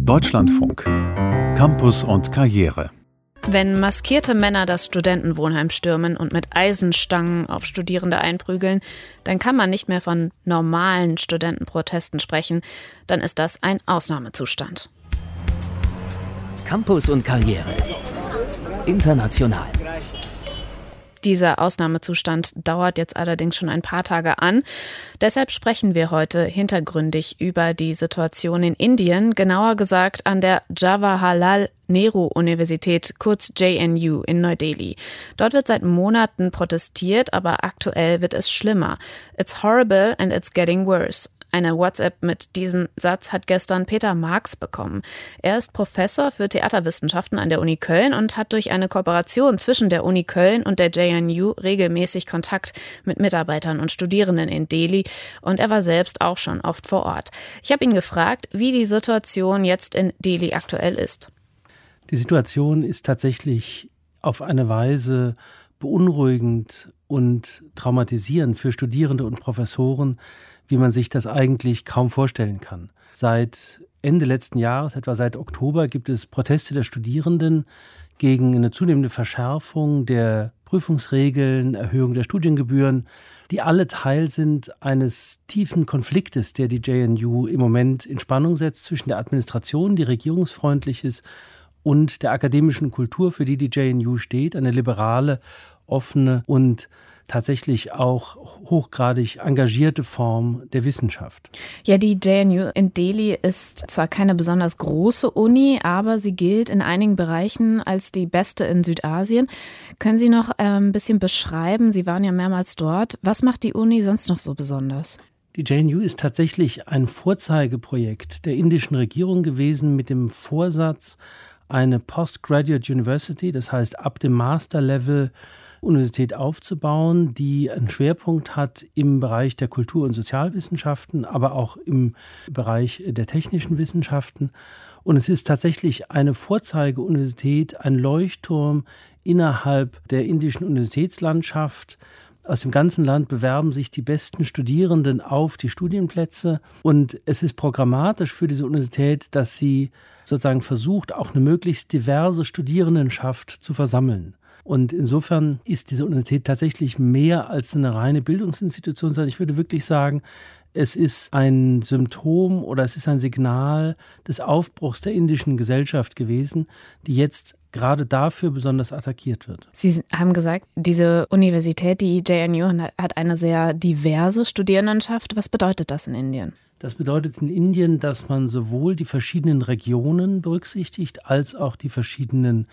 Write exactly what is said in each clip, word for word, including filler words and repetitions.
Deutschlandfunk. Campus und Karriere. Wenn maskierte Männer das Studentenwohnheim stürmen und mit Eisenstangen auf Studierende einprügeln, dann kann man nicht mehr von normalen Studentenprotesten sprechen. Dann ist das ein Ausnahmezustand. Campus und Karriere. International. Dieser Ausnahmezustand dauert jetzt allerdings schon ein paar Tage an. Deshalb sprechen wir heute hintergründig über die Situation in Indien, genauer gesagt an der Jawaharlal Nehru Universität, kurz J N U in Neu-Delhi. Dort wird seit Monaten protestiert, aber aktuell wird es schlimmer. It's horrible and it's getting worse. Eine WhatsApp mit diesem Satz hat gestern Peter Marx bekommen. Er ist Professor für Theaterwissenschaften an der Uni Köln und hat durch eine Kooperation zwischen der Uni Köln und der J N U regelmäßig Kontakt mit Mitarbeitern und Studierenden in Delhi. Und er war selbst auch schon oft vor Ort. Ich habe ihn gefragt, wie die Situation jetzt in Delhi aktuell ist. Die Situation ist tatsächlich auf eine Weise beunruhigend und traumatisierend für Studierende und Professoren, wie man sich das eigentlich kaum vorstellen kann. Seit Ende letzten Jahres, etwa seit Oktober, gibt es Proteste der Studierenden gegen eine zunehmende Verschärfung der Prüfungsregeln, Erhöhung der Studiengebühren, die alle Teil sind eines tiefen Konfliktes, der die J N U im Moment in Spannung setzt zwischen der Administration, die regierungsfreundlich ist, und der akademischen Kultur, für die die J N U steht, eine liberale, offene und tatsächlich auch hochgradig engagierte Form der Wissenschaft. Ja, die J N U in Delhi ist zwar keine besonders große Uni, aber sie gilt in einigen Bereichen als die beste in Südasien. Können Sie noch ein bisschen beschreiben, Sie waren ja mehrmals dort, was macht die Uni sonst noch so besonders? Die J N U ist tatsächlich ein Vorzeigeprojekt der indischen Regierung gewesen mit dem Vorsatz, eine Postgraduate University, das heißt ab dem Master-Level Universität aufzubauen, die einen Schwerpunkt hat im Bereich der Kultur- und Sozialwissenschaften, aber auch im Bereich der technischen Wissenschaften. Und es ist tatsächlich eine Vorzeigeuniversität, ein Leuchtturm innerhalb der indischen Universitätslandschaft. Aus dem ganzen Land bewerben sich die besten Studierenden auf die Studienplätze. Und es ist programmatisch für diese Universität, dass sie sozusagen versucht, auch eine möglichst diverse Studierendenschaft zu versammeln. Und insofern ist diese Universität tatsächlich mehr als eine reine Bildungsinstitution, sondern ich würde wirklich sagen, es ist ein Symptom oder es ist ein Signal des Aufbruchs der indischen Gesellschaft gewesen, die jetzt gerade dafür besonders attackiert wird. Sie haben gesagt, diese Universität, die J N U, hat eine sehr diverse Studierendenschaft. Was bedeutet das in Indien? Das bedeutet in Indien, dass man sowohl die verschiedenen Regionen berücksichtigt, als auch die verschiedenen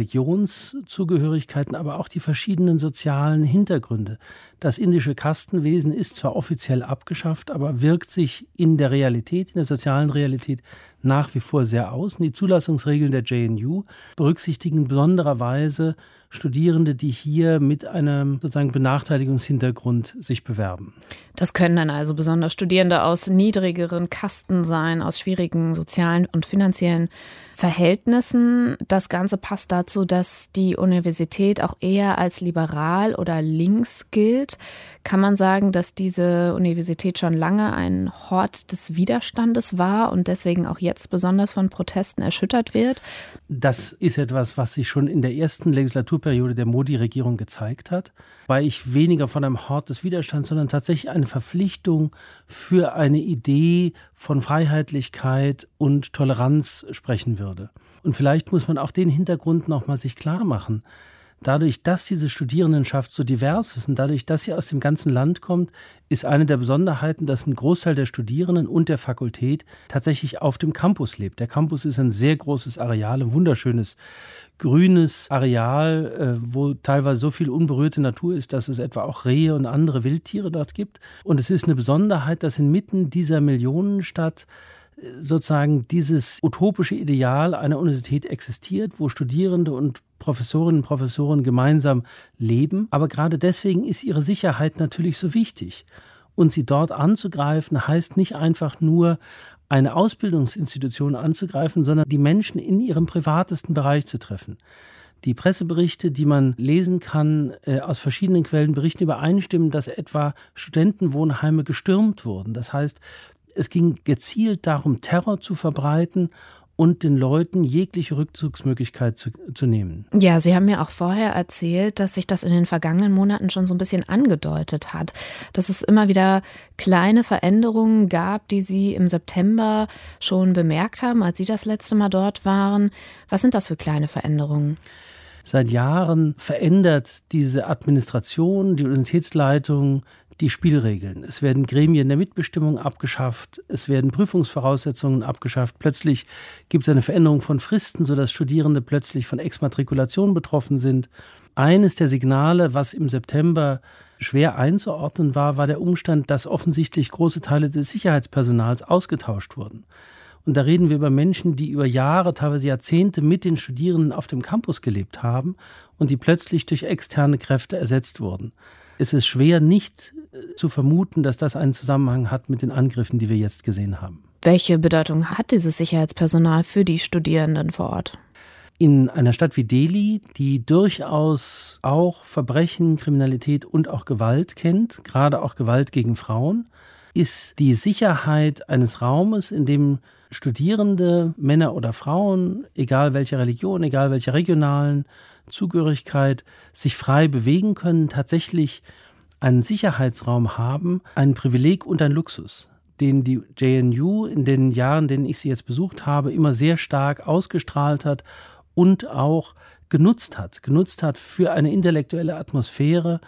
Religionszugehörigkeiten, aber auch die verschiedenen sozialen Hintergründe. Das indische Kastenwesen ist zwar offiziell abgeschafft, aber wirkt sich in der Realität, in der sozialen Realität nach wie vor sehr aus. Und die Zulassungsregeln der J N U berücksichtigen in besonderer Weise Studierende, die hier mit einem sozusagen Benachteiligungshintergrund sich bewerben. Das können dann also besonders Studierende aus niedrigeren Kasten sein, aus schwierigen sozialen und finanziellen Verhältnissen. Das Ganze passt dazu, dass die Universität auch eher als liberal oder links gilt. Kann man sagen, dass diese Universität schon lange ein Hort des Widerstandes war und deswegen auch jetzt besonders von Protesten erschüttert wird? Das ist etwas, was sich schon in der ersten Legislaturperiode der Modi-Regierung gezeigt hat, weil ich weniger von einem Hort des Widerstands, sondern tatsächlich eine Verpflichtung für eine Idee von Freiheitlichkeit und Toleranz sprechen würde. Und vielleicht muss man auch den Hintergrund noch mal sich klar machen. Dadurch, dass diese Studierendenschaft so divers ist und dadurch, dass sie aus dem ganzen Land kommt, ist eine der Besonderheiten, dass ein Großteil der Studierenden und der Fakultät tatsächlich auf dem Campus lebt. Der Campus ist ein sehr großes Areal, ein wunderschönes grünes Areal, wo teilweise so viel unberührte Natur ist, dass es etwa auch Rehe und andere Wildtiere dort gibt. Und es ist eine Besonderheit, dass inmitten dieser Millionenstadt sozusagen dieses utopische Ideal einer Universität existiert, wo Studierende und Professorinnen und Professoren gemeinsam leben. Aber gerade deswegen ist ihre Sicherheit natürlich so wichtig. Und sie dort anzugreifen, heißt nicht einfach nur, eine Ausbildungsinstitution anzugreifen, sondern die Menschen in ihrem privatesten Bereich zu treffen. Die Presseberichte, die man lesen kann, äh, aus verschiedenen Quellen berichten übereinstimmen, dass etwa Studentenwohnheime gestürmt wurden. Das heißt, es ging gezielt darum, Terror zu verbreiten und den Leuten jegliche Rückzugsmöglichkeit zu, zu nehmen. Ja, Sie haben mir auch vorher erzählt, dass sich das in den vergangenen Monaten schon so ein bisschen angedeutet hat, dass es immer wieder kleine Veränderungen gab, die Sie im September schon bemerkt haben, als Sie das letzte Mal dort waren. Was sind das für kleine Veränderungen? Seit Jahren verändert diese Administration, die Universitätsleitung, die Spielregeln. Es werden Gremien der Mitbestimmung abgeschafft, es werden Prüfungsvoraussetzungen abgeschafft. Plötzlich gibt es eine Veränderung von Fristen, sodass Studierende plötzlich von Exmatrikulation betroffen sind. Eines der Signale, was im September schwer einzuordnen war, war der Umstand, dass offensichtlich große Teile des Sicherheitspersonals ausgetauscht wurden. Und da reden wir über Menschen, die über Jahre, teilweise Jahrzehnte mit den Studierenden auf dem Campus gelebt haben und die plötzlich durch externe Kräfte ersetzt wurden. Es ist schwer, nicht zu vermuten, dass das einen Zusammenhang hat mit den Angriffen, die wir jetzt gesehen haben. Welche Bedeutung hat dieses Sicherheitspersonal für die Studierenden vor Ort? In einer Stadt wie Delhi, die durchaus auch Verbrechen, Kriminalität und auch Gewalt kennt, gerade auch Gewalt gegen Frauen, ist die Sicherheit eines Raumes, in dem Studierende, Männer oder Frauen, egal welcher Religion, egal welcher regionalen Zugehörigkeit, sich frei bewegen können, tatsächlich einen Sicherheitsraum haben, ein Privileg und ein Luxus, den die J N U in den Jahren, in denen ich sie jetzt besucht habe, immer sehr stark ausgestrahlt hat und auch genutzt hat, genutzt hat für eine intellektuelle Atmosphäre,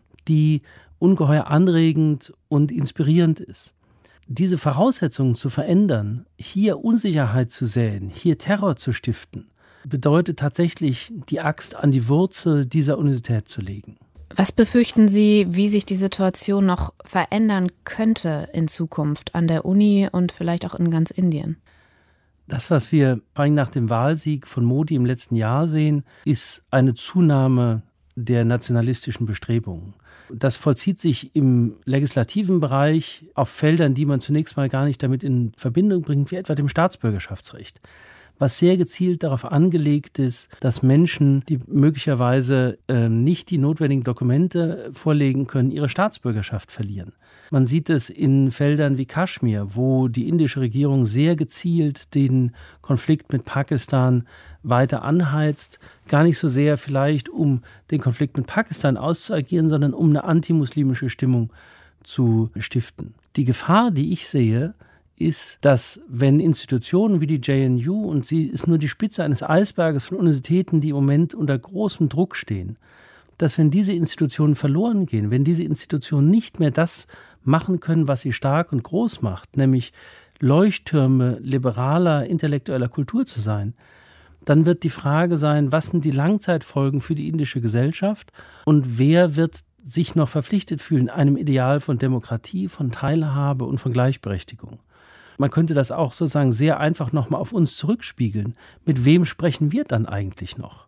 die ungeheuer anregend und inspirierend ist. Diese Voraussetzungen zu verändern, hier Unsicherheit zu säen, hier Terror zu stiften, bedeutet tatsächlich, die Axt an die Wurzel dieser Universität zu legen. Was befürchten Sie, wie sich die Situation noch verändern könnte in Zukunft an der Uni und vielleicht auch in ganz Indien? Das, was wir vor allem nach dem Wahlsieg von Modi im letzten Jahr sehen, ist eine Zunahme der nationalistischen Bestrebungen. Das vollzieht sich im legislativen Bereich auf Feldern, die man zunächst mal gar nicht damit in Verbindung bringt, wie etwa dem Staatsbürgerschaftsrecht, was sehr gezielt darauf angelegt ist, dass Menschen, die möglicherweise äh, nicht die notwendigen Dokumente vorlegen können, ihre Staatsbürgerschaft verlieren. Man sieht es in Feldern wie Kaschmir, wo die indische Regierung sehr gezielt den Konflikt mit Pakistan weiter anheizt, gar nicht so sehr vielleicht, um den Konflikt mit Pakistan auszuagieren, sondern um eine antimuslimische Stimmung zu stiften. Die Gefahr, die ich sehe, ist, dass wenn Institutionen wie die J N U, und sie ist nur die Spitze eines Eisberges von Universitäten, die im Moment unter großem Druck stehen, dass wenn diese Institutionen verloren gehen, wenn diese Institutionen nicht mehr das machen können, was sie stark und groß macht, nämlich Leuchttürme liberaler, intellektueller Kultur zu sein, dann wird die Frage sein, was sind die Langzeitfolgen für die indische Gesellschaft und wer wird sich noch verpflichtet fühlen, einem Ideal von Demokratie, von Teilhabe und von Gleichberechtigung. Man könnte das auch sozusagen sehr einfach nochmal auf uns zurückspiegeln. Mit wem sprechen wir dann eigentlich noch?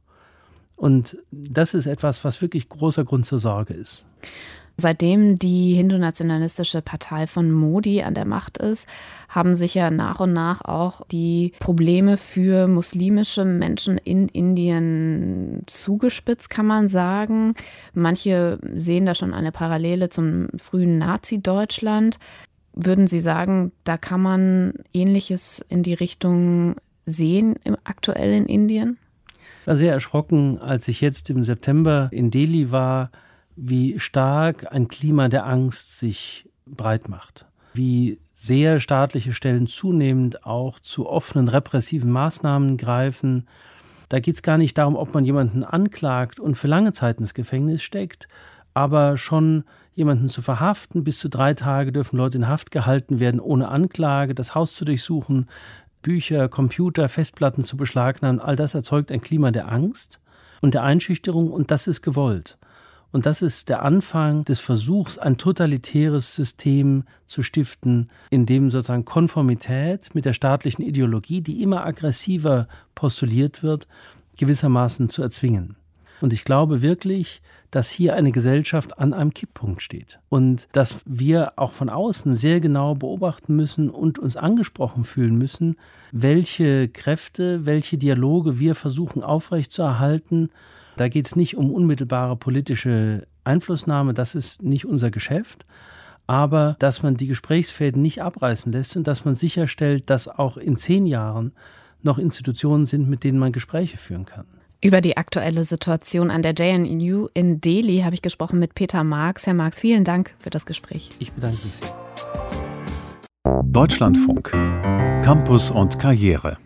Und das ist etwas, was wirklich großer Grund zur Sorge ist. Seitdem die hindu-nationalistische Partei von Modi an der Macht ist, haben sich ja nach und nach auch die Probleme für muslimische Menschen in Indien zugespitzt, kann man sagen. Manche sehen da schon eine Parallele zum frühen Nazi-Deutschland. Würden Sie sagen, da kann man Ähnliches in die Richtung sehen, aktuell in Indien? Ich war sehr erschrocken, als ich jetzt im September in Delhi war, wie stark ein Klima der Angst sich breit macht. Wie sehr staatliche Stellen zunehmend auch zu offenen repressiven Maßnahmen greifen. Da geht es gar nicht darum, ob man jemanden anklagt und für lange Zeit ins Gefängnis steckt, aber schon jemanden zu verhaften. Bis zu drei Tage dürfen Leute in Haft gehalten werden, ohne Anklage, das Haus zu durchsuchen, Bücher, Computer, Festplatten zu beschlagnahmen. All das erzeugt ein Klima der Angst und der Einschüchterung und das ist gewollt. Und das ist der Anfang des Versuchs, ein totalitäres System zu stiften, in dem sozusagen Konformität mit der staatlichen Ideologie, die immer aggressiver postuliert wird, gewissermaßen zu erzwingen. Und ich glaube wirklich, dass hier eine Gesellschaft an einem Kipppunkt steht und dass wir auch von außen sehr genau beobachten müssen und uns angesprochen fühlen müssen, welche Kräfte, welche Dialoge wir versuchen aufrechtzuerhalten. Da geht es nicht um unmittelbare politische Einflussnahme, das ist nicht unser Geschäft, aber dass man die Gesprächsfäden nicht abreißen lässt und dass man sicherstellt, dass auch in zehn Jahren noch Institutionen sind, mit denen man Gespräche führen kann. Über die aktuelle Situation an der J N U in Delhi habe ich gesprochen mit Peter Marx. Herr Marx, vielen Dank für das Gespräch. Ich bedanke mich sehr. Deutschlandfunk. Campus und Karriere.